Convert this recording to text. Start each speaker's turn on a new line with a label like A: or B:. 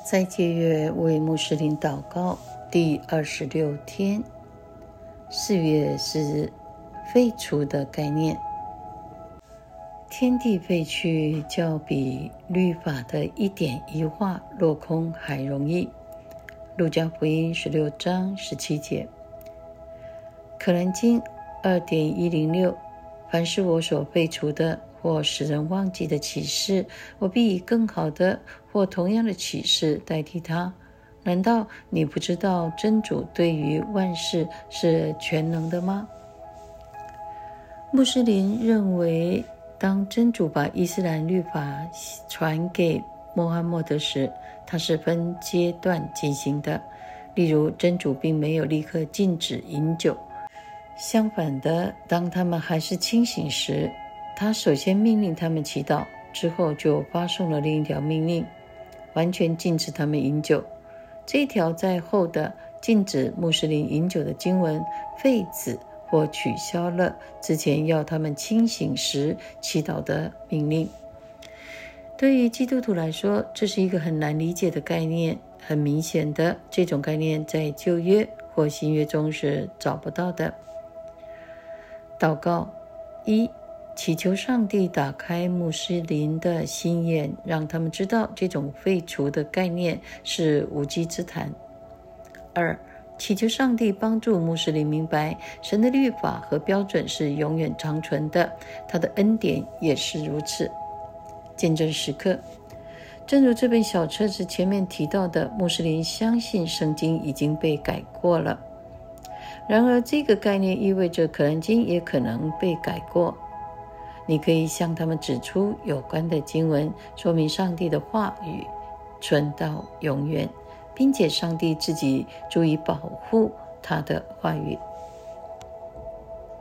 A: 斋戒月为穆斯林祷告第26天，4月4日，废除的概念。天地废去，较比律法的一点一画落空还容易。路加福音16章17节。可兰经 2.106， 凡是我所废除的或使人忘记的启示，我必以更好的或同样的启示代替它。难道你不知道真主对于万事是全能的吗？穆斯林认为，当真主把伊斯兰律法传给穆罕默德时，它是分阶段进行的。例如，真主并没有立刻禁止饮酒，相反的，当他们还是清醒时，他首先命令他们祈祷，之后就发送了另一条命令，完全禁止他们饮酒。这一条在后的禁止穆斯林饮酒的经文废止或取消了之前要他们清醒时祈祷的命令。对于基督徒来说，这是一个很难理解的概念。很明显的，这种概念在旧约或新约中是找不到的。祷告1，祈求上帝打开穆斯林的心眼，让他们知道这种废除的概念是无稽之谈。2，祈求上帝帮助穆斯林明白，神的律法和标准是永远长存的，他的恩典也是如此。见证时刻，正如这本小册子前面提到的，穆斯林相信圣经已经被改过了。然而，这个概念意味着可兰经也可能被改过。你可以向他们指出有关的经文，说明上帝的话语存到永远，并且上帝自己足以保护他的话语。